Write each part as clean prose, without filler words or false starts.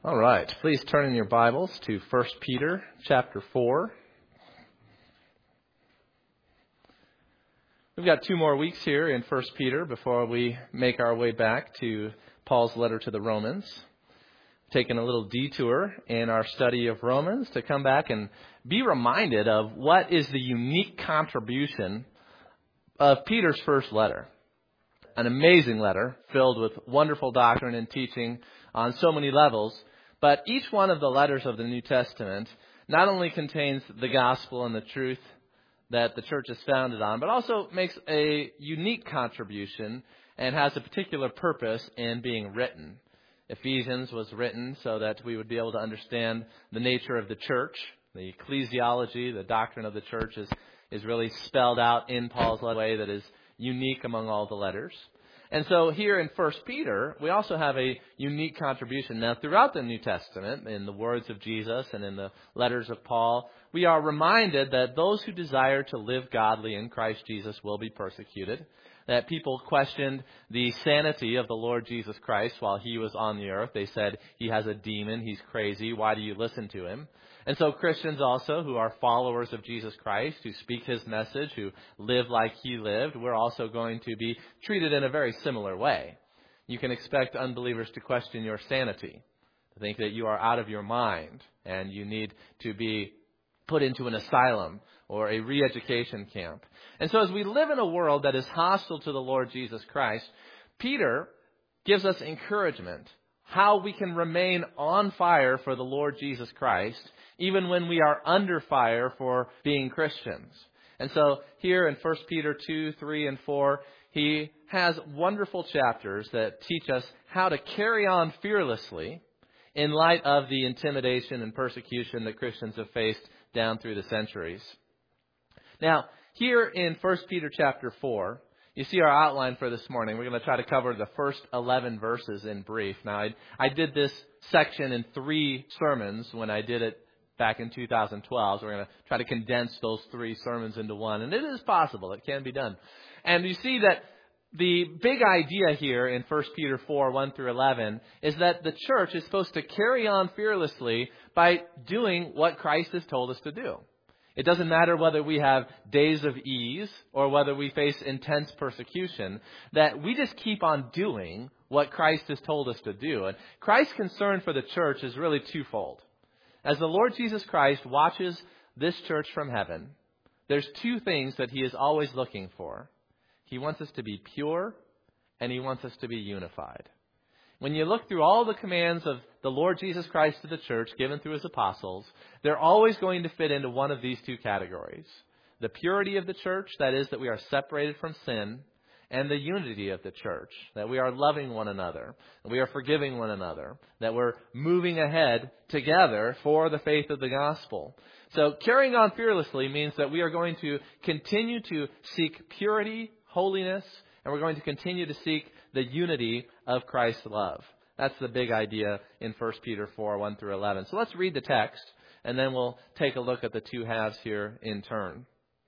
All right, please turn in your Bibles to 1 Peter chapter 4. We've got 2 more weeks here in 1 Peter before we make our way back to Paul's letter to the Romans. Taking a little detour in our study of Romans to come back and be reminded of what is the unique contribution of Peter's first letter. An amazing letter filled with wonderful doctrine and teaching on so many levels. But each one of the letters of the New Testament not only contains the gospel and the truth that the church is founded on, but also makes a unique contribution and has a particular purpose in being written. Ephesians was written so that we would be able to understand the nature of the church. The ecclesiology, the doctrine of the church is really spelled out in Paul's way that is unique among all the letters. And so here in 1 Peter, we also have a unique contribution. Now, throughout the New Testament, in the words of Jesus and in the letters of Paul, we are reminded that those who desire to live godly in Christ Jesus will be persecuted. That people questioned the sanity of the Lord Jesus Christ while he was on the earth. They said, he has a demon, he's crazy, why do you listen to him? And so Christians also, who are followers of Jesus Christ, who speak his message, who live like he lived, we're also going to be treated in a very similar way. You can expect unbelievers to question your sanity, to think that you are out of your mind and you need to be put into an asylum or a re-education camp. And so as we live in a world that is hostile to the Lord Jesus Christ, Peter gives us encouragement, how we can remain on fire for the Lord Jesus Christ, even when we are under fire for being Christians. And so here in 1 Peter 2, 3, and 4, he has wonderful chapters that teach us how to carry on fearlessly in light of the intimidation and persecution that Christians have faced down through the centuries. Now, here in 1 Peter chapter 4, you see our outline for this morning. We're going to try to cover the first 11 verses in brief. Now, I did this section in 3 sermons when I did it back in 2012. So we're going to try to condense those 3 sermons into one. And it is possible. It can be done. And you see that the big idea here in 1 Peter 4, 1 through 11, is that the church is supposed to carry on fearlessly by doing what Christ has told us to do. It doesn't matter whether we have days of ease or whether we face intense persecution, that we just keep on doing what Christ has told us to do. And Christ's concern for the church is really twofold. As the Lord Jesus Christ watches this church from heaven, there's 2 things that he is always looking for. He wants us to be pure, and he wants us to be unified. When you look through all the commands of the Lord Jesus Christ to the church given through his apostles, they're always going to fit into one of these 2 categories. The purity of the church, that is, that we are separated from sin, and the unity of the church, that we are loving one another, that we are forgiving one another, that we're moving ahead together for the faith of the gospel. So carrying on fearlessly means that we are going to continue to seek purity, holiness, and we're going to continue to seek the unity of Christ's love. That's the big idea in 1 Peter 4, 1 through 11. So let's read the text, and then we'll take a look at the 2 halves here in turn.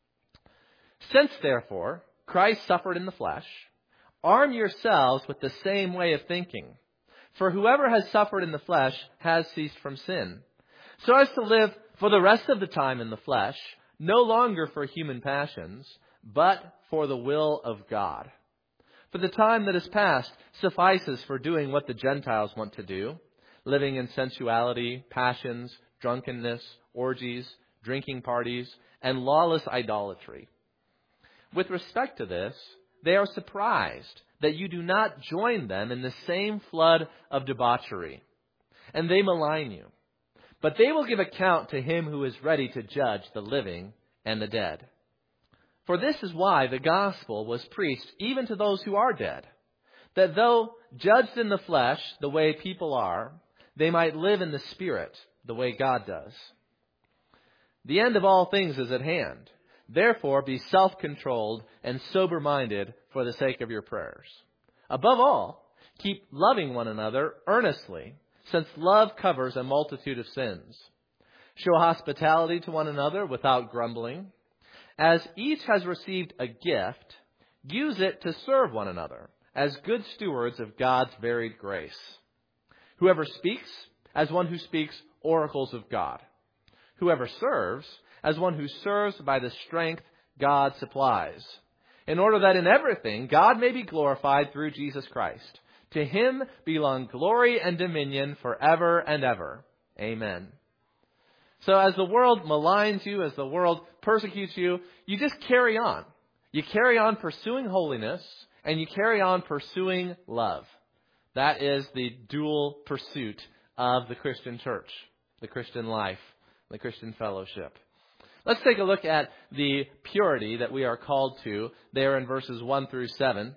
Since, therefore, Christ suffered in the flesh, arm yourselves with the same way of thinking. For whoever has suffered in the flesh has ceased from sin, so as to live for the rest of the time in the flesh, no longer for human passions, but for the will of God. For the time that is past suffices for doing what the Gentiles want to do, living in sensuality, passions, drunkenness, orgies, drinking parties, and lawless idolatry. With respect to this, they are surprised that you do not join them in the same flood of debauchery, and they malign you. But they will give account to him who is ready to judge the living and the dead. For this is why the gospel was preached even to those who are dead, that though judged in the flesh the way people are, they might live in the spirit the way God does. The end of all things is at hand. Therefore, be self-controlled and sober-minded for the sake of your prayers. Above all, keep loving one another earnestly, since love covers a multitude of sins. Show hospitality to one another without grumbling. As each has received a gift, use it to serve one another as good stewards of God's varied grace. Whoever speaks, as one who speaks oracles of God. Whoever serves, as one who serves by the strength God supplies, in order that in everything God may be glorified through Jesus Christ. To him belong glory and dominion forever and ever. Amen. So as the world maligns you, as the world persecutes you, you just carry on. You carry on pursuing holiness, and you carry on pursuing love. That is the dual pursuit of the Christian church, the Christian life, the Christian fellowship. Let's take a look at the purity that we are called to there in verses 1 through 7.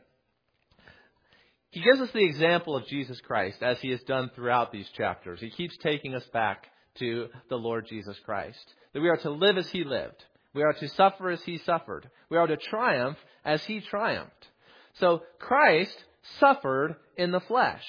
He gives us the example of Jesus Christ as he has done throughout these chapters. He keeps taking us back to the Lord Jesus Christ. That we are to live as he lived. We are to suffer as he suffered. We are to triumph as he triumphed. So Christ suffered in the flesh.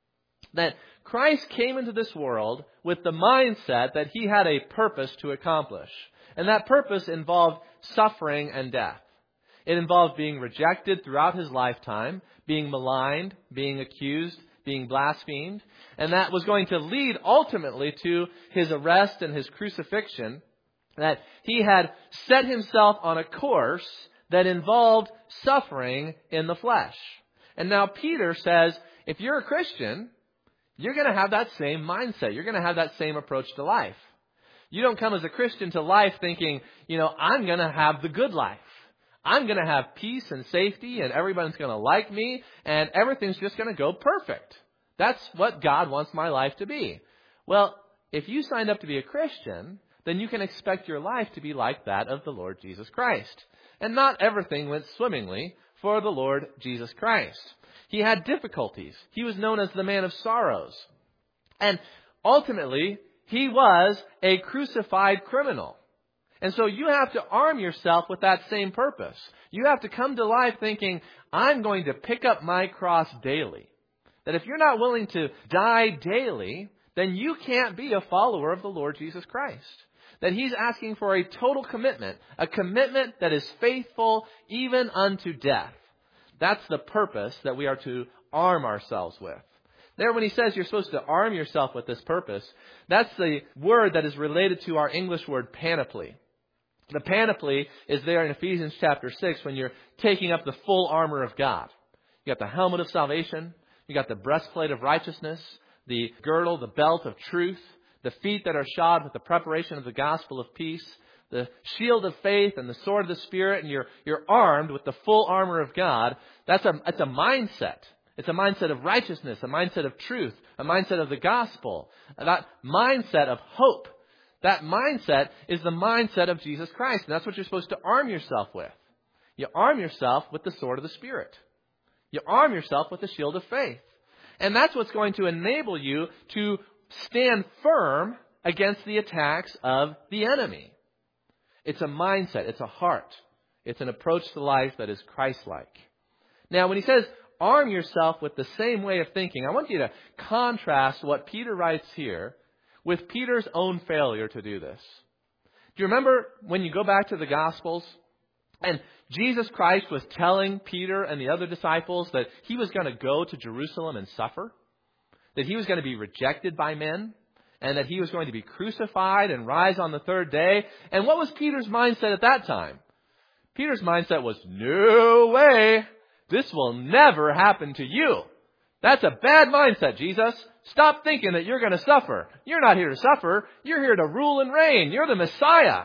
That Christ came into this world with the mindset that he had a purpose to accomplish. And that purpose involved suffering and death. It involved being rejected throughout his lifetime, being maligned, being accused, being blasphemed. And that was going to lead ultimately to his arrest and his crucifixion. That he had set himself on a course that involved suffering in the flesh. And now Peter says, if you're a Christian, you're going to have that same mindset. You're going to have that same approach to life. You don't come as a Christian to life thinking, I'm going to have the good life. I'm going to have peace and safety, and everybody's going to like me, and everything's just going to go perfect. That's what God wants my life to be. Well, if you signed up to be a Christian, then you can expect your life to be like that of the Lord Jesus Christ. And not everything went swimmingly for the Lord Jesus Christ. He had difficulties. He was known as the man of sorrows. And ultimately, he was a crucified criminal. And so you have to arm yourself with that same purpose. You have to come to life thinking, I'm going to pick up my cross daily. That if you're not willing to die daily, then you can't be a follower of the Lord Jesus Christ. That he's asking for a total commitment, a commitment that is faithful even unto death. That's the purpose that we are to arm ourselves with. There, when he says you're supposed to arm yourself with this purpose, that's the word that is related to our English word panoply. The panoply is there in Ephesians chapter 6 when you're taking up the full armor of God. You got the helmet of salvation. You got the breastplate of righteousness, the girdle, the belt of truth, the feet that are shod with the preparation of the gospel of peace, the shield of faith and the sword of the Spirit, and you're armed with the full armor of God. That's a mindset. It's a mindset of righteousness, a mindset of truth, a mindset of the gospel, that mindset of hope. That mindset is the mindset of Jesus Christ, and that's what you're supposed to arm yourself with. You arm yourself with the sword of the Spirit. You arm yourself with the shield of faith. And that's what's going to enable you to stand firm against the attacks of the enemy. It's a mindset. It's a heart. It's an approach to life that is Christ-like. Now, when he says, arm yourself with the same way of thinking, I want you to contrast what Peter writes here with Peter's own failure to do this. Do you remember when you go back to the Gospels and Jesus Christ was telling Peter and the other disciples that he was going to go to Jerusalem and suffer? That he was going to be rejected by men? And that he was going to be crucified and rise on the third day? And what was Peter's mindset at that time? Peter's mindset was, no way! This will never happen to you. That's a bad mindset, Jesus. Stop thinking that you're going to suffer. You're not here to suffer. You're here to rule and reign. You're the Messiah.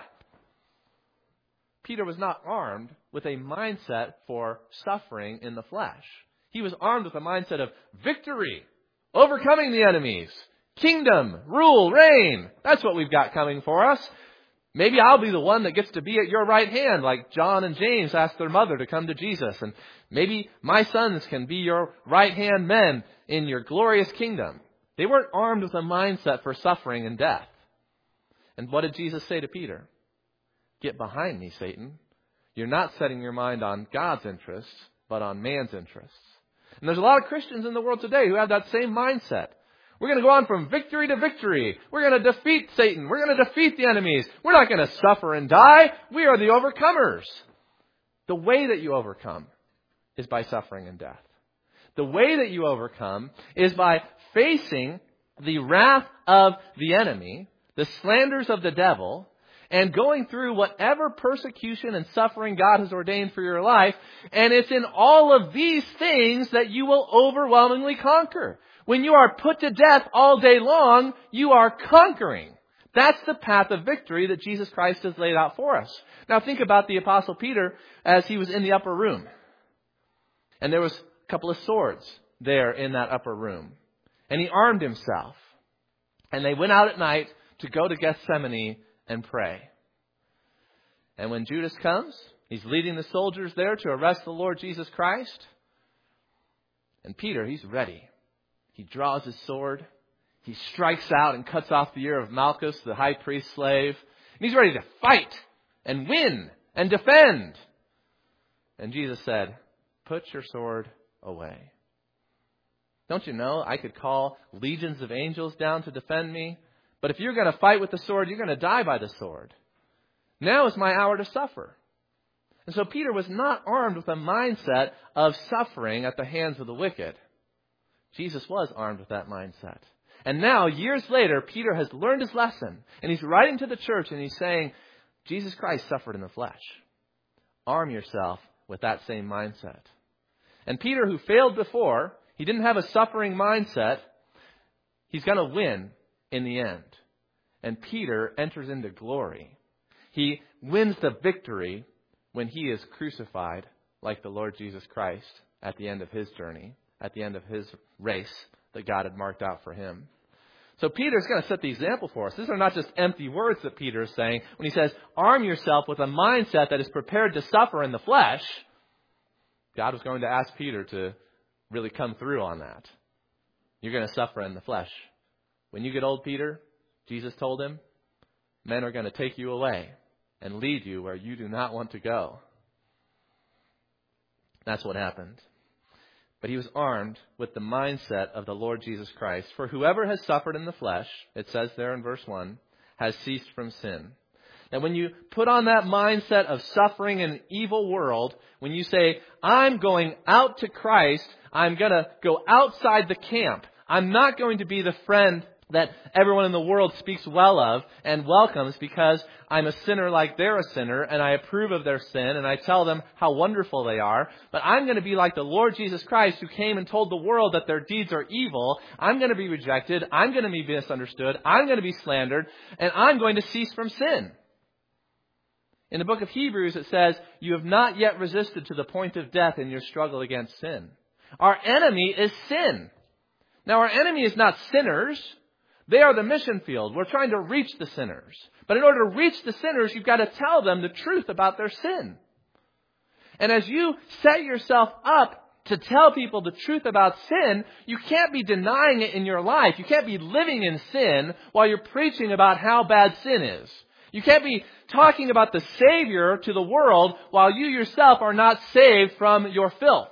Peter was not armed with a mindset for suffering in the flesh. He was armed with a mindset of victory, overcoming the enemies, kingdom, rule, reign. That's what we've got coming for us. Maybe I'll be the one that gets to be at your right hand, like John and James asked their mother to come to Jesus. And maybe my sons can be your right-hand men in your glorious kingdom. They weren't armed with a mindset for suffering and death. And what did Jesus say to Peter? Get behind me, Satan. You're not setting your mind on God's interests, but on man's interests. And there's a lot of Christians in the world today who have that same mindset. We're going to go on from victory to victory. We're going to defeat Satan. We're going to defeat the enemies. We're not going to suffer and die. We are the overcomers. The way that you overcome is by suffering and death. The way that you overcome is by facing the wrath of the enemy, the slanders of the devil, and going through whatever persecution and suffering God has ordained for your life. And it's in all of these things that you will overwhelmingly conquer. When you are put to death all day long, you are conquering. That's the path of victory that Jesus Christ has laid out for us. Now think about the Apostle Peter as he was in the upper room. And there was a couple of swords there in that upper room. And he armed himself. And they went out at night to go to Gethsemane and pray. And when Judas comes, he's leading the soldiers there to arrest the Lord Jesus Christ. And Peter, he's ready. He draws his sword. He strikes out and cuts off the ear of Malchus, the high priest's slave. And he's ready to fight and win and defend. And Jesus said, "Put your sword away. Don't you know I could call legions of angels down to defend me? But if you're going to fight with the sword, you're going to die by the sword. Now is my hour to suffer." And so Peter was not armed with a mindset of suffering at the hands of the wicked. Jesus was armed with that mindset. And now, years later, Peter has learned his lesson. And he's writing to the church and he's saying, Jesus Christ suffered in the flesh. Arm yourself with that same mindset. And Peter, who failed before, he didn't have a suffering mindset. He's going to win in the end. And Peter enters into glory. He wins the victory when he is crucified like the Lord Jesus Christ at the end of his journey, at the end of his race that God had marked out for him. So Peter's going to set the example for us. These are not just empty words that Peter is saying. When he says, arm yourself with a mindset that is prepared to suffer in the flesh, God was going to ask Peter to really come through on that. You're going to suffer in the flesh. When you get old, Peter, Jesus told him, men are going to take you away and lead you where you do not want to go. That's what happened. But he was armed with the mindset of the Lord Jesus Christ. For whoever has suffered in the flesh, it says there in verse 1, has ceased from sin. And when you put on that mindset of suffering in an evil world, when you say, I'm going out to Christ, I'm going to go outside the camp. I'm not going to be the friend that everyone in the world speaks well of and welcomes because I'm a sinner like they're a sinner and I approve of their sin and I tell them how wonderful they are. But I'm going to be like the Lord Jesus Christ who came and told the world that their deeds are evil. I'm going to be rejected. I'm going to be misunderstood. I'm going to be slandered. And I'm going to cease from sin. In the book of Hebrews, it says, you have not yet resisted to the point of death in your struggle against sin. Our enemy is sin. Now, our enemy is not sinners. They are the mission field. We're trying to reach the sinners. But in order to reach the sinners, you've got to tell them the truth about their sin. And as you set yourself up to tell people the truth about sin, you can't be denying it in your life. You can't be living in sin while you're preaching about how bad sin is. You can't be talking about the Savior to the world while you yourself are not saved from your filth.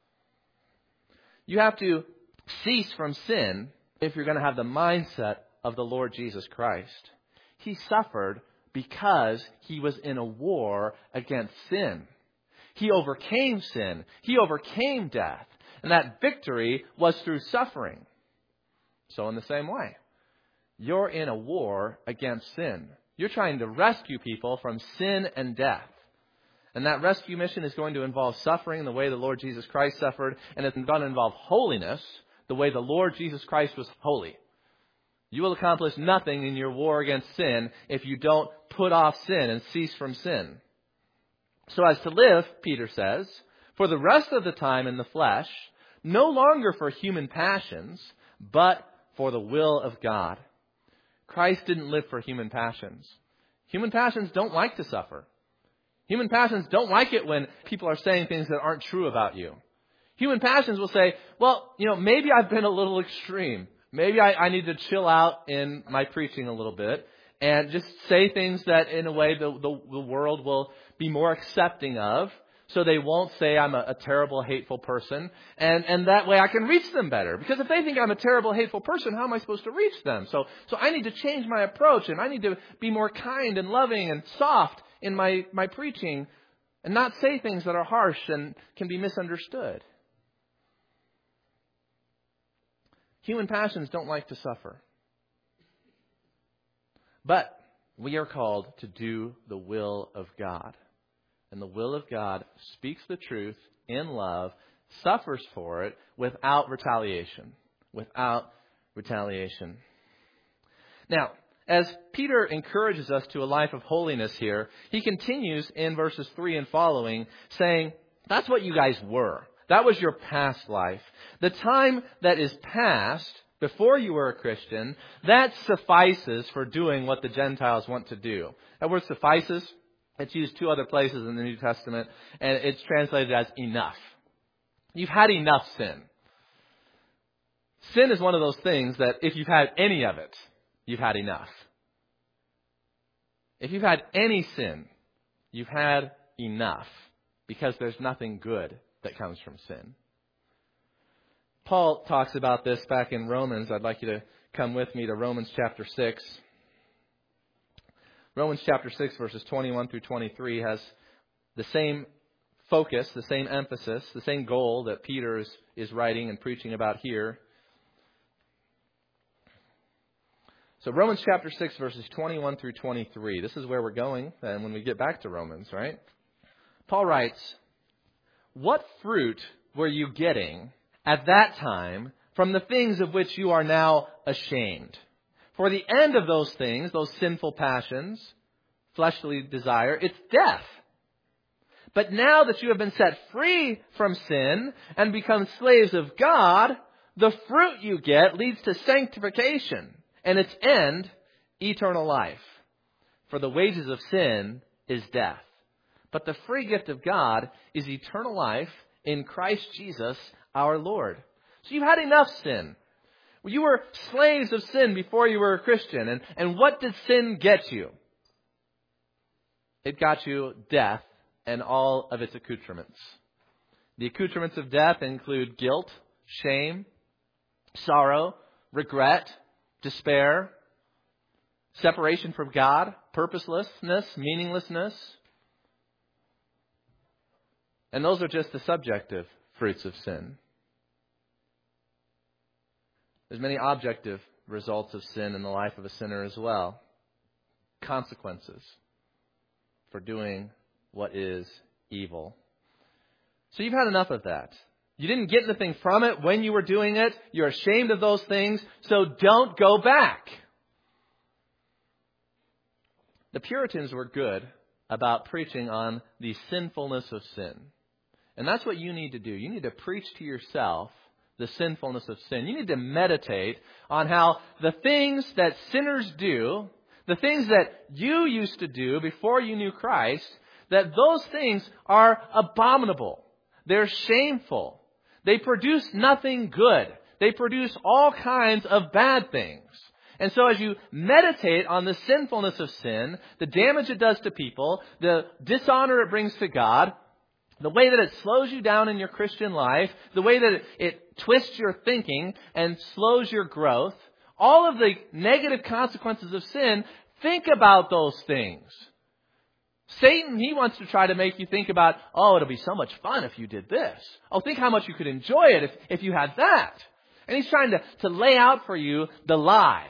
You have to cease from sin if you're going to have the mindset of the Lord Jesus Christ. He suffered because he was in a war against sin. He overcame sin. He overcame death. And that victory was through suffering. So in the same way, you're in a war against sin. You're trying to rescue people from sin and death. And that rescue mission is going to involve suffering the way the Lord Jesus Christ suffered. And it's going to involve holiness the way the Lord Jesus Christ was holy. You will accomplish nothing in your war against sin if you don't put off sin and cease from sin. So as to live, Peter says, for the rest of the time in the flesh, no longer for human passions, but for the will of God. Christ didn't live for human passions. Human passions don't like to suffer. Human passions don't like it when people are saying things that aren't true about you. Human passions will say, well, maybe I've been a little extreme. Maybe I need to chill out in my preaching a little bit and just say things that in a way the world will be more accepting of. So they won't say I'm a terrible, hateful person. And that way I can reach them better. Because if they think I'm a terrible, hateful person, how am I supposed to reach them? So I need to change my approach and I need to be more kind and loving and soft in my preaching and not say things that are harsh and can be misunderstood. Human passions don't like to suffer. But we are called to do the will of God. And the will of God speaks the truth in love, suffers for it without retaliation. Without retaliation. Now, as Peter encourages us to a life of holiness here, he continues in verses 3 and following, saying, that's what you guys were. That was your past life. The time that is past, before you were a Christian, that suffices for doing what the Gentiles want to do. That word suffices, it's used 2 other places in the New Testament, and it's translated as enough. You've had enough sin. Sin is one of those things that if you've had any of it, you've had enough. If you've had any sin, you've had enough, because there's nothing good that comes from sin. Paul talks about this back in Romans. I'd like you to come with me to Romans chapter 6. Romans chapter 6, verses 21 through 23 has the same focus, the same emphasis, the same goal that Peter is writing and preaching about here. So Romans chapter 6, verses 21 through 23. This is where we're going and when we get back to Romans, right? Paul writes, what fruit were you getting at that time from the things of which you are now ashamed? For the end of those things, those sinful passions, fleshly desire, it's death. But now that you have been set free from sin and become slaves of God, the fruit you get leads to sanctification, and its end, eternal life. For the wages of sin is death. But the free gift of God is eternal life in Christ Jesus our Lord. So you've had enough sin. You were slaves of sin before you were a Christian. And what did sin get you? It got you death and all of its accoutrements. The accoutrements of death include guilt, shame, sorrow, regret, despair, separation from God, purposelessness, meaninglessness. And those are just the subjective fruits of sin. There's many objective results of sin in the life of a sinner as well. Consequences for doing what is evil. So you've had enough of that. You didn't get anything from it when you were doing it. You're ashamed of those things, so don't go back. The Puritans were good about preaching on the sinfulness of sin. And that's what you need to do. You need to preach to yourself the sinfulness of sin. You need to meditate on how the things that sinners do, the things that you used to do before you knew Christ, that those things are abominable. They're shameful. They produce nothing good. They produce all kinds of bad things. And so as you meditate on the sinfulness of sin, the damage it does to people, the dishonor it brings to God, the way that it slows you down in your Christian life, the way that it twists your thinking and slows your growth, all of the negative consequences of sin, think about those things. Satan, he wants to try to make you think about, oh, it'll be so much fun if you did this. Oh, think how much you could enjoy it if you had that. And he's trying to lay out for you the lie.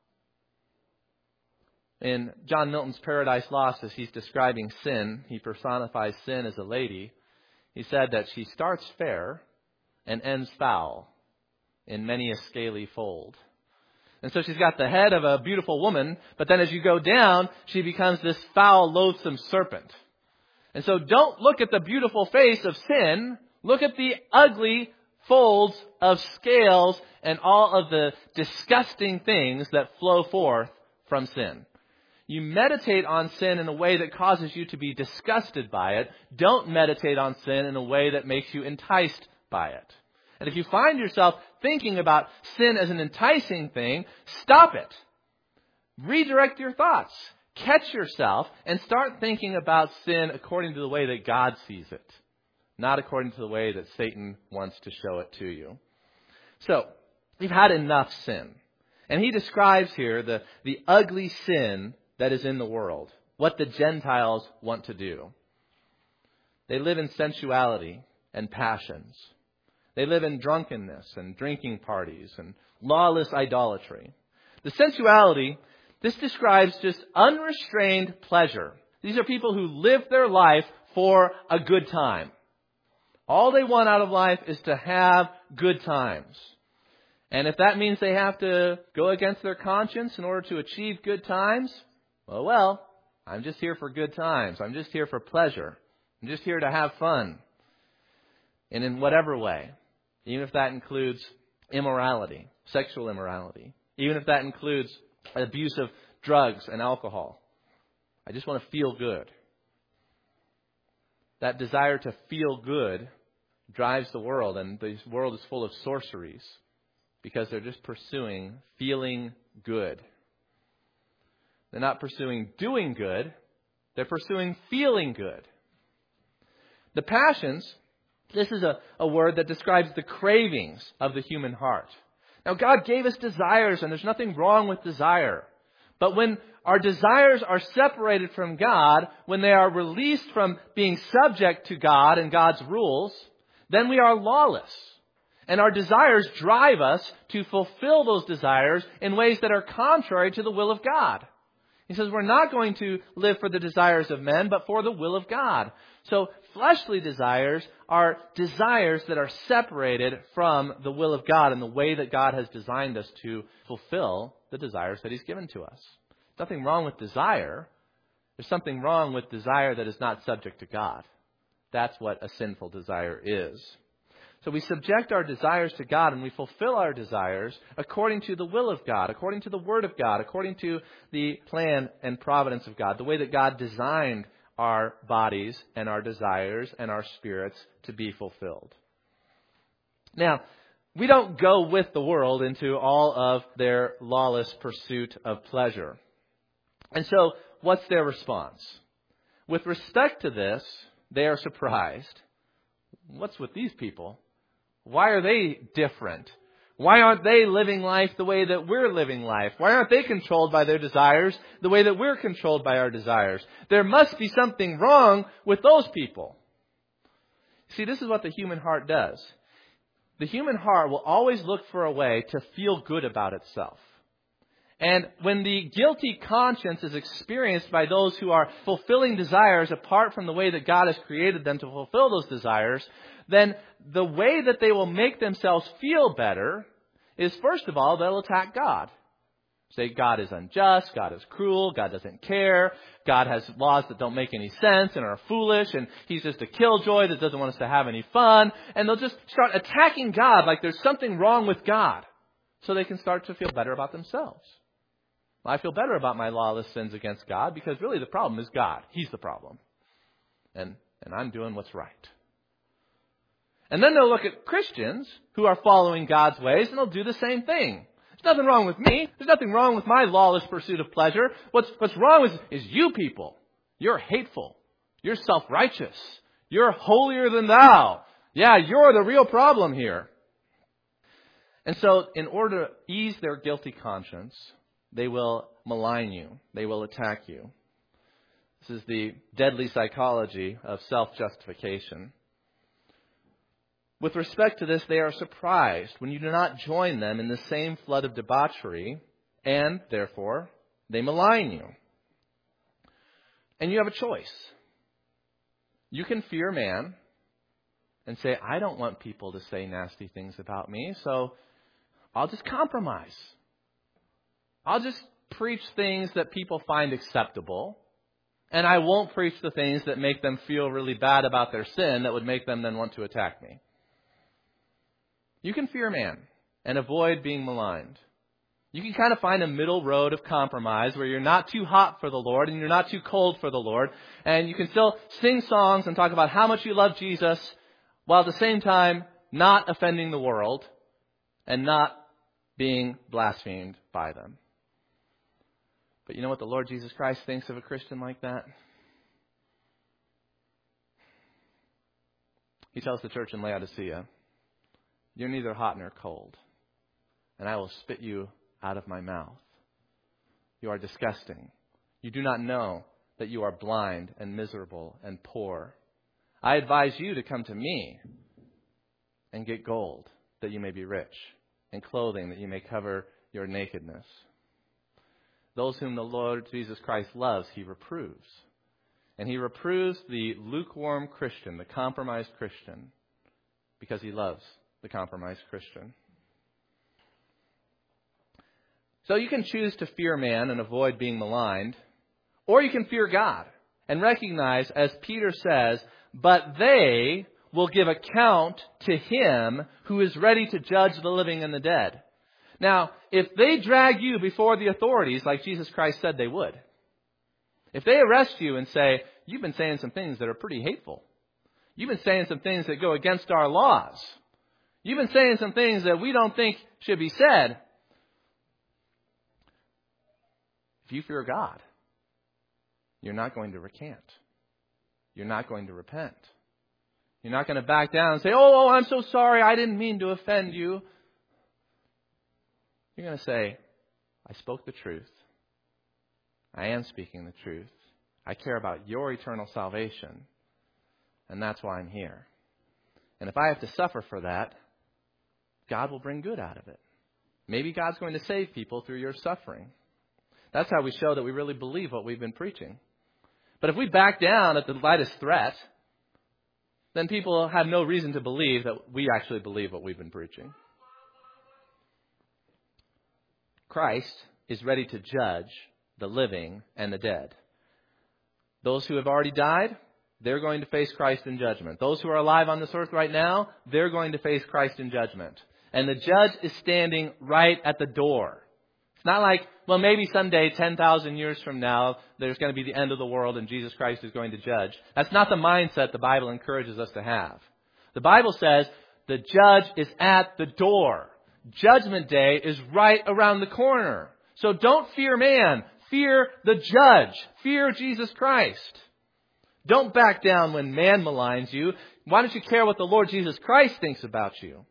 In John Milton's Paradise Lost, as he's describing sin, he personifies sin as a lady. He said that she starts fair and ends foul in many a scaly fold. And so she's got the head of a beautiful woman, but then as you go down, she becomes this foul, loathsome serpent. And so don't look at the beautiful face of sin. Look at the ugly folds of scales and all of the disgusting things that flow forth from sin. You meditate on sin in a way that causes you to be disgusted by it. Don't meditate on sin in a way that makes you enticed by it. And if you find yourself thinking about sin as an enticing thing, stop it. Redirect your thoughts. Catch yourself and start thinking about sin according to the way that God sees it, not according to the way that Satan wants to show it to you. So, we've had enough sin. And he describes here the ugly sin that is in the world, what the Gentiles want to do. They live in sensuality and passions. They live in drunkenness and drinking parties and lawless idolatry. The sensuality, this describes just unrestrained pleasure. These are people who live their life for a good time. All they want out of life is to have good times. And if that means they have to go against their conscience in order to achieve good times, well, I'm just here for good times. I'm just here for pleasure. I'm just here to have fun. And in whatever way, even if that includes immorality, sexual immorality, even if that includes abuse of drugs and alcohol, I just want to feel good. That desire to feel good drives the world, and the world is full of sorceries because they're just pursuing feeling good. They're not pursuing doing good. They're pursuing feeling good. The passions, this is a word that describes the cravings of the human heart. Now, God gave us desires, and there's nothing wrong with desire. But when our desires are separated from God, when they are released from being subject to God and God's rules, then we are lawless. And our desires drive us to fulfill those desires in ways that are contrary to the will of God. He says we're not going to live for the desires of men, but for the will of God. So fleshly desires are desires that are separated from the will of God and the way that God has designed us to fulfill the desires that He's given to us. There's nothing wrong with desire. There's something wrong with desire that is not subject to God. That's what a sinful desire is. So we subject our desires to God and we fulfill our desires according to the will of God, according to the Word of God, according to the plan and providence of God, the way that God designed our bodies and our desires and our spirits to be fulfilled. Now, we don't go with the world into all of their lawless pursuit of pleasure. And so, what's their response? With respect to this, they are surprised. What's with these people? Why are they different? Why aren't they living life the way that we're living life? Why aren't they controlled by their desires the way that we're controlled by our desires? There must be something wrong with those people. See, this is what the human heart does. The human heart will always look for a way to feel good about itself. And when the guilty conscience is experienced by those who are fulfilling desires apart from the way that God has created them to fulfill those desires, then the way that they will make themselves feel better is, first of all, they'll attack God. Say God is unjust, God is cruel, God doesn't care, God has laws that don't make any sense and are foolish, and He's just a killjoy that doesn't want us to have any fun. And they'll just start attacking God like there's something wrong with God, so they can start to feel better about themselves. I feel better about my lawless sins against God because really the problem is God. He's the problem. And I'm doing what's right. And then they'll look at Christians who are following God's ways and they'll do the same thing. There's nothing wrong with me. There's nothing wrong with my lawless pursuit of pleasure. What's wrong is you people. You're hateful. You're self-righteous. You're holier than thou. Yeah, you're the real problem here. And so in order to ease their guilty conscience, they will malign you. They will attack you. This is the deadly psychology of self-justification. With respect to this, they are surprised when you do not join them in the same flood of debauchery, and therefore, they malign you. And you have a choice. You can fear man and say, I don't want people to say nasty things about me, so I'll just compromise. I'll just preach things that people find acceptable, and I won't preach the things that make them feel really bad about their sin that would make them then want to attack me. You can fear man and avoid being maligned. You can kind of find a middle road of compromise where you're not too hot for the Lord and you're not too cold for the Lord, and you can still sing songs and talk about how much you love Jesus while at the same time not offending the world and not being blasphemed by them. But you know what the Lord Jesus Christ thinks of a Christian like that? He tells the church in Laodicea, you're neither hot nor cold, and I will spit you out of my mouth. You are disgusting. You do not know that you are blind and miserable and poor. I advise you to come to me and get gold, that you may be rich, and clothing that you may cover your nakedness. Those whom the Lord Jesus Christ loves, He reproves. And He reproves the lukewarm Christian, the compromised Christian, because He loves the compromised Christian. So you can choose to fear man and avoid being maligned, or you can fear God and recognize, as Peter says, but they will give account to Him who is ready to judge the living and the dead. Now, if they drag you before the authorities like Jesus Christ said they would, if they arrest you and say, you've been saying some things that are pretty hateful, you've been saying some things that go against our laws, you've been saying some things that we don't think should be said, if you fear God, you're not going to recant. You're not going to repent. You're not going to back down and say, oh, I'm so sorry, I didn't mean to offend you. You're going to say, I spoke the truth. I am speaking the truth. I care about your eternal salvation. And that's why I'm here. And if I have to suffer for that, God will bring good out of it. Maybe God's going to save people through your suffering. That's how we show that we really believe what we've been preaching. But if we back down at the lightest threat, then people have no reason to believe that we actually believe what we've been preaching. Christ is ready to judge the living and the dead. Those who have already died, they're going to face Christ in judgment. Those who are alive on this earth right now, they're going to face Christ in judgment. And the judge is standing right at the door. It's not like, well, maybe someday, 10,000 years from now, there's going to be the end of the world and Jesus Christ is going to judge. That's not the mindset the Bible encourages us to have. The Bible says the judge is at the door. Judgment Day is right around the corner. So don't fear man. Fear the judge. Fear Jesus Christ. Don't back down when man maligns you. Why don't you care what the Lord Jesus Christ thinks about you?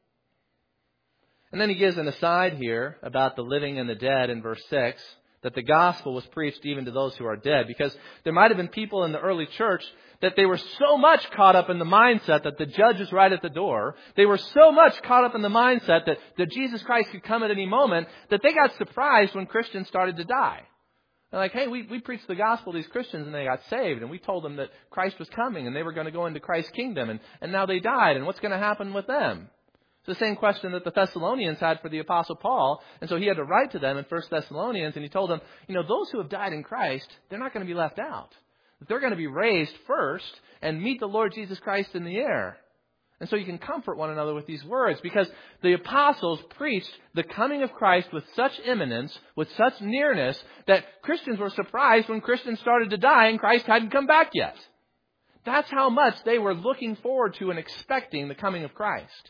And then he gives an aside here about the living and the dead in verse 6, that the gospel was preached even to those who are dead. Because there might have been people in the early church that they were so much caught up in the mindset that the judge is right at the door. They were so much caught up in the mindset that Jesus Christ could come at any moment that they got surprised when Christians started to die. They're like, hey, we preached the gospel to these Christians and they got saved. And we told them that Christ was coming and they were going to go into Christ's kingdom. And now they died. And what's going to happen with them? It's the same question that the Thessalonians had for the Apostle Paul. And so he had to write to them in 1 Thessalonians. And he told them, those who have died in Christ, they're not going to be left out. They're going to be raised first and meet the Lord Jesus Christ in the air. And so you can comfort one another with these words, because the apostles preached the coming of Christ with such imminence, with such nearness, that Christians were surprised when Christians started to die and Christ hadn't come back yet. That's how much they were looking forward to and expecting the coming of Christ.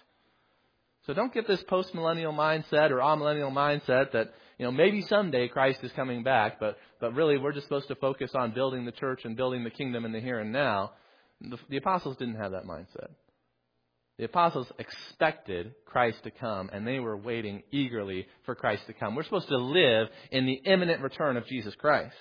So don't get this post-millennial mindset or amillennial mindset that, maybe someday Christ is coming back, but really we're just supposed to focus on building the church and building the kingdom in the here and now. The apostles didn't have that mindset. The apostles expected Christ to come, and they were waiting eagerly for Christ to come. We're supposed to live in the imminent return of Jesus Christ.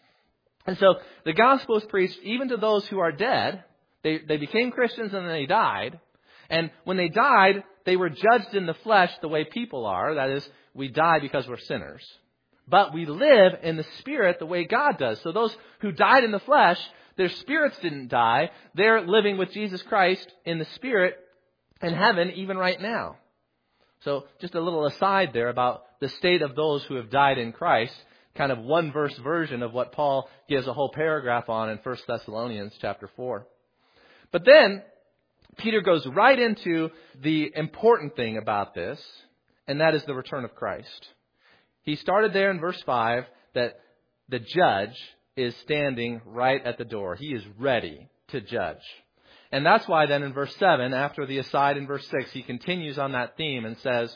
And so the gospel is preached even to those who are dead. They became Christians and then they died. And when they died, they were judged in the flesh the way people are. That is, we die because we're sinners. But we live in the Spirit the way God does. So those who died in the flesh, their spirits didn't die. They're living with Jesus Christ in the Spirit in heaven even right now. So just a little aside there about the state of those who have died in Christ. Kind of one verse version of what Paul gives a whole paragraph on in 1 Thessalonians chapter 4. But then Peter goes right into the important thing about this, and that is the return of Christ. He started there in verse 5 that the judge is standing right at the door. He is ready to judge. And that's why then in verse 7, after the aside in verse 6, he continues on that theme and says,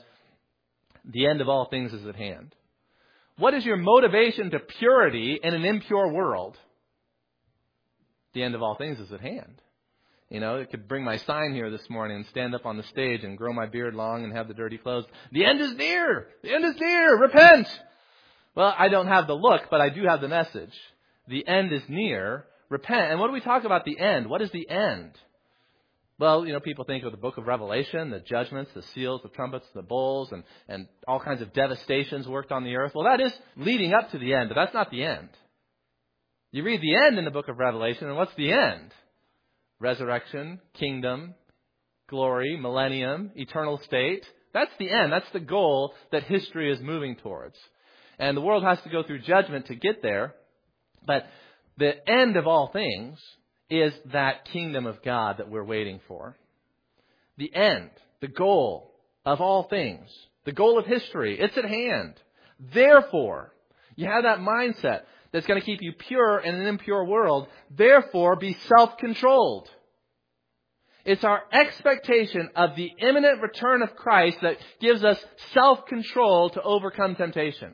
the end of all things is at hand. What is your motivation to purity in an impure world? The end of all things is at hand. I could bring my sign here this morning and stand up on the stage and grow my beard long and have the dirty clothes. The end is near. The end is near. Repent. Well, I don't have the look, but I do have the message. The end is near. Repent. And what do we talk about the end? What is the end? Well, people think of the book of Revelation, the judgments, the seals, the trumpets, the bowls, and all kinds of devastations worked on the earth. Well, that is leading up to the end, but that's not the end. You read the end in the book of Revelation, and what's the end? Resurrection, kingdom, glory, millennium, eternal state. That's the end. That's the goal that history is moving towards. And the world has to go through judgment to get there. But the end of all things is that kingdom of God that we're waiting for. The end, the goal of all things, the goal of history, it's at hand. Therefore, you have that mindset that's going to keep you pure in an impure world. Therefore, be self-controlled. It's our expectation of the imminent return of Christ that gives us self-control to overcome temptation.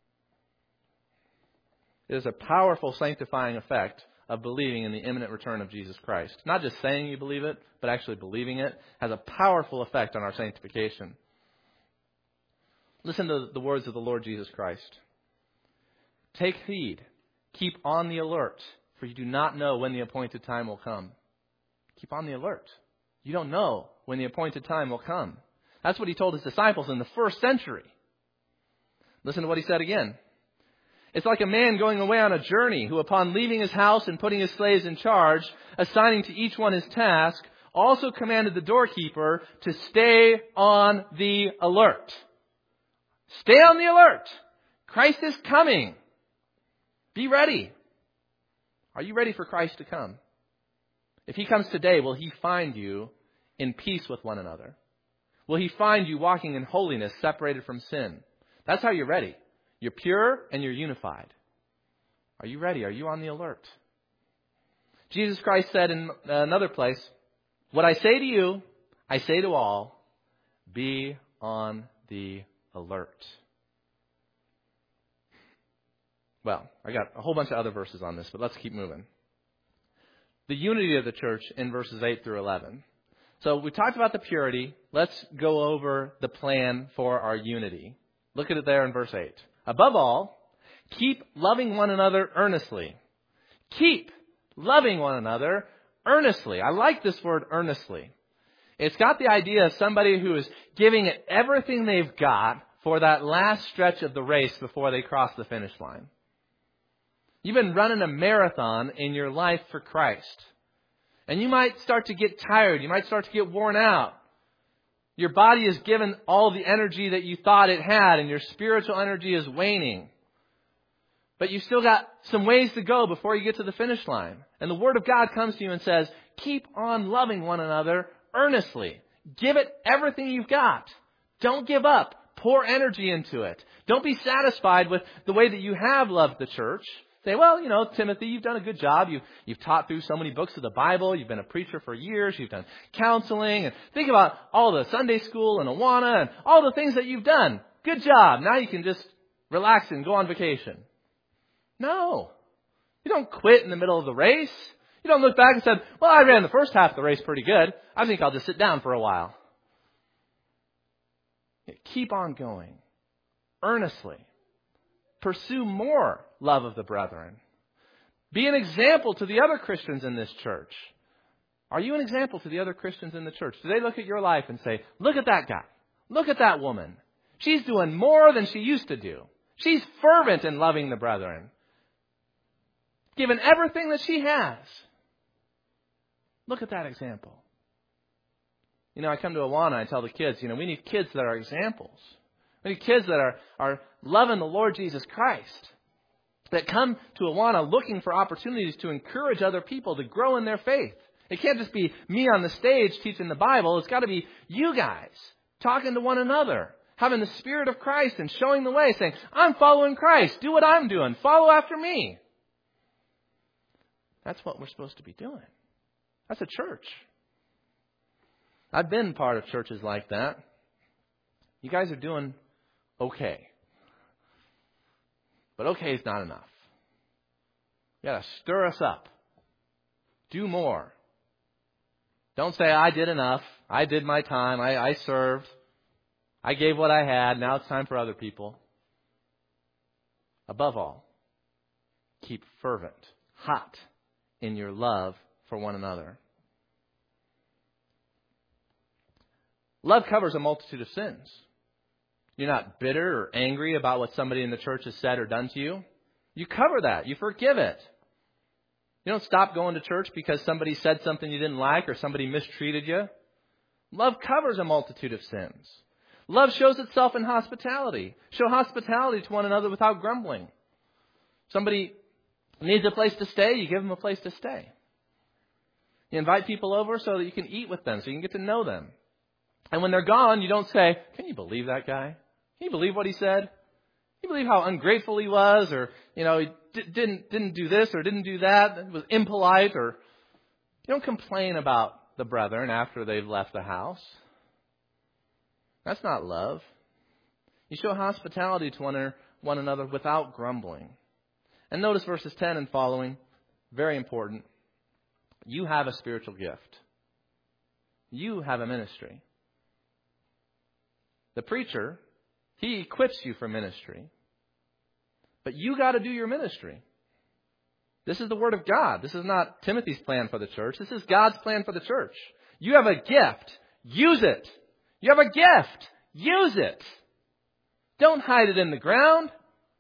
It is a powerful sanctifying effect of believing in the imminent return of Jesus Christ. Not just saying you believe it, but actually believing it has a powerful effect on our sanctification. Listen to the words of the Lord Jesus Christ. Take heed, keep on the alert, for you do not know when the appointed time will come. Keep on the alert. You don't know when the appointed time will come. That's what he told his disciples in the first century. Listen to what he said again. It's like a man going away on a journey who, upon leaving his house and putting his slaves in charge, assigning to each one his task, also commanded the doorkeeper to stay on the alert. Stay on the alert. Christ is coming. Be ready. Are you ready for Christ to come? If he comes today, will he find you in peace with one another? Will he find you walking in holiness, separated from sin? That's how you're ready. You're pure and you're unified. Are you ready? Are you on the alert? Jesus Christ said in another place, what I say to you, I say to all, be on the alert. Well, I got a whole bunch of other verses on this, but let's keep moving. The unity of the church in verses 8 through 11. So we talked about the purity. Let's go over the plan for our unity. Look at it there in verse 8. Above all, keep loving one another earnestly. Keep loving one another earnestly. I like this word earnestly. It's got the idea of somebody who is giving it everything they've got for that last stretch of the race before they cross the finish line. You've been running a marathon in your life for Christ. And you might start to get tired. You might start to get worn out. Your body has given all the energy that you thought it had, and your spiritual energy is waning. But you've still got some ways to go before you get to the finish line. And the Word of God comes to you and says, keep on loving one another earnestly. Give it everything you've got. Don't give up. Pour energy into it. Don't be satisfied with the way that you have loved the church. Say, well, Timothy, you've done a good job. You've taught through so many books of the Bible. You've been a preacher for years. You've done counseling. And think about all the Sunday school and Awana and all the things that you've done. Good job. Now you can just relax and go on vacation. No. You don't quit in the middle of the race. You don't look back and say, well, I ran the first half of the race pretty good. I think I'll just sit down for a while. Keep on going. Earnestly. Pursue more love of the brethren. Be an example to the other Christians in this church. Are you an example to the other Christians in the church? Do they look at your life and say, look at that guy. Look at that woman. She's doing more than she used to do. She's fervent in loving the brethren. Given everything that she has. Look at that example. I come to Awana, I tell the kids, we need kids that are examples. We need kids that are loving the Lord Jesus Christ. That come to Awana looking for opportunities to encourage other people to grow in their faith. It can't just be me on the stage teaching the Bible. It's got to be you guys talking to one another. Having the Spirit of Christ and showing the way. Saying, I'm following Christ. Do what I'm doing. Follow after me. That's what we're supposed to be doing. That's a church. I've been part of churches like that. You guys are doing okay. But okay is not enough. You got to stir us up. Do more. Don't say, I did enough. I did my time. I served. I gave what I had. Now it's time for other people. Above all, keep fervent, hot in your love for one another. Love covers a multitude of sins. You're not bitter or angry about what somebody in the church has said or done to you. You cover that. You forgive it. You don't stop going to church because somebody said something you didn't like or somebody mistreated you. Love covers a multitude of sins. Love shows itself in hospitality. Show hospitality to one another without grumbling. Somebody needs a place to stay, you give them a place to stay. You invite people over so that you can eat with them, so you can get to know them. And when they're gone, you don't say, "Can you believe that guy? Can you believe what he said? Can you believe how ungrateful he was? Or, he didn't do this or didn't do that. It was impolite." Or you don't complain about the brethren after they've left the house. That's not love. You show hospitality to one another without grumbling. And notice verses 10 and following, very important. You have a spiritual gift. You have a ministry. The preacher, he equips you for ministry. But you got to do your ministry. This is the Word of God. This is not Timothy's plan for the church. This is God's plan for the church. You have a gift. Use it. You have a gift. Use it. Don't hide it in the ground.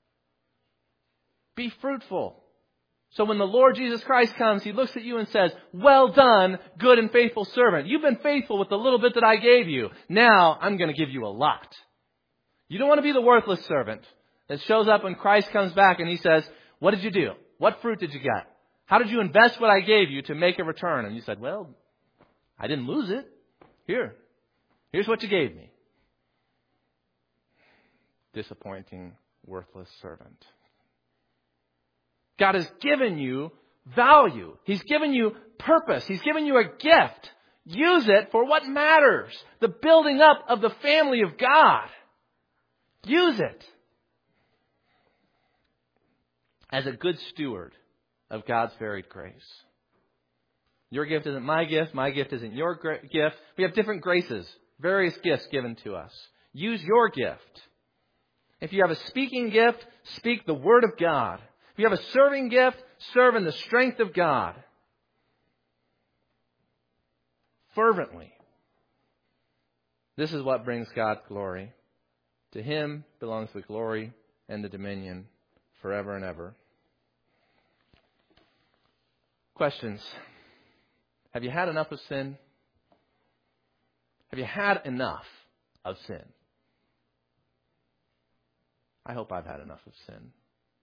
Be fruitful. So when the Lord Jesus Christ comes, He looks at you and says, "Well done, good and faithful servant. You've been faithful with the little bit that I gave you. Now I'm going to give you a lot." You don't want to be the worthless servant that shows up when Christ comes back and He says, "What did you do? What fruit did you get? How did you invest what I gave you to make a return?" And you said, "Well, I didn't lose it. Here's what you gave me." Disappointing, worthless servant. God has given you value. He's given you purpose. He's given you a gift. Use it for what matters. The building up of the family of God. Use it as a good steward of God's varied grace. Your gift isn't my gift. My gift isn't your gift. We have different graces, various gifts given to us. Use your gift. If you have a speaking gift, speak the Word of God. If you have a serving gift, serve in the strength of God. Fervently. This is what brings God glory. To Him belongs the glory and the dominion forever and ever. Questions. Have you had enough of sin? Have you had enough of sin? I hope I've had enough of sin.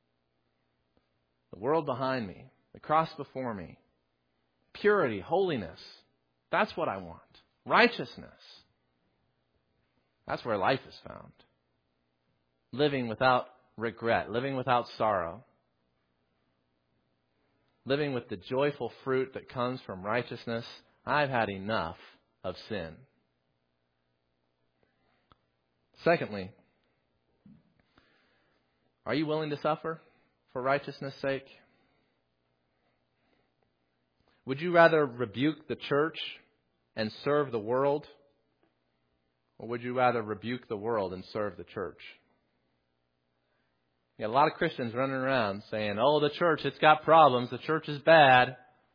The world behind me, the cross before me, purity, holiness, that's what I want. Righteousness. That's where life is found. Living without regret, living without sorrow. Living with the joyful fruit that comes from righteousness. I've had enough of sin. Secondly, are you willing to suffer for righteousness' sake? Would you rather rebuke the church and serve the world? Or would you rather rebuke the world and serve the church? You got a lot of Christians running around saying, "Oh, the church, it's got problems. The church is bad.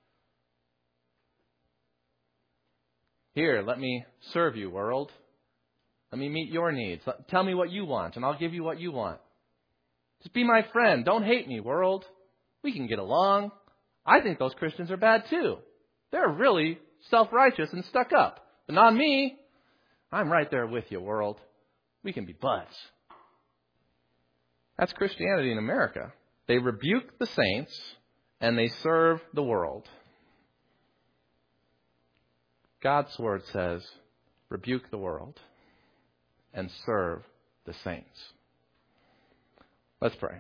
Here, let me serve you, world. Let me meet your needs. Tell me what you want, and I'll give you what you want. Just be my friend. Don't hate me, world. We can get along." I think those Christians are bad too. They're really self-righteous and stuck up. But not me. I'm right there with you, world. We can be buds. That's Christianity in America. They rebuke the saints and they serve the world. God's word says, rebuke the world and serve the saints. Let's pray.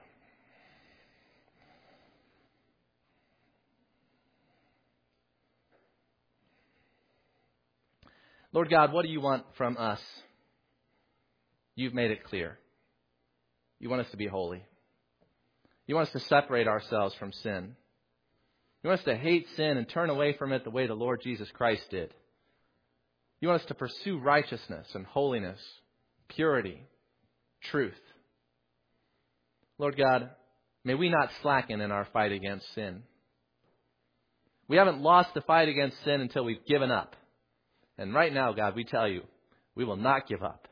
Lord God, what do you want from us? You've made it clear. You want us to be holy. You want us to separate ourselves from sin. You want us to hate sin and turn away from it the way the Lord Jesus Christ did. You want us to pursue righteousness and holiness, purity, truth. Lord God, may we not slacken in our fight against sin. We haven't lost the fight against sin until we've given up. And right now, God, we tell you, we will not give up.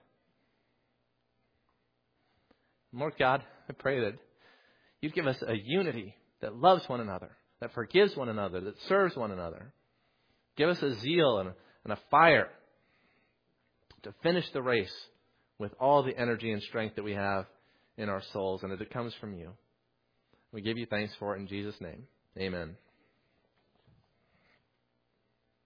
Lord God, I pray that you'd give us a unity that loves one another, that forgives one another, that serves one another. Give us a zeal and a fire to finish the race with all the energy and strength that we have in our souls, and that it comes from you. We give you thanks for it in Jesus' name. Amen.